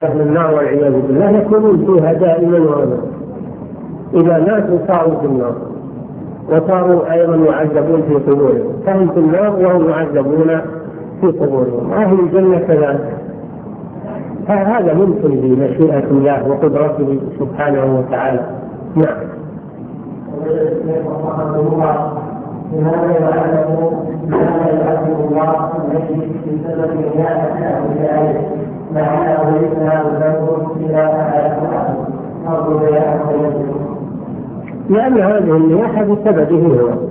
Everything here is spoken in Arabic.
أهل النار والعياذ بالله يكونون فيها دائما وأبدا، إذا ماتوا صاروا في النار وصاروا أيضا يعذبون في قبورهم، فهم في النار وهم يعذبون في قبورهم. أهل الجنة كذلك، هذا ممكن بمشيئة الله وقدرته سبحانه وتعالى. نعم. لماذا يعذب الله الذي بسبب نيابته بذلك معناه ليس ذنب إلى أحد؟ لأن هذه النياحة بسببه هو،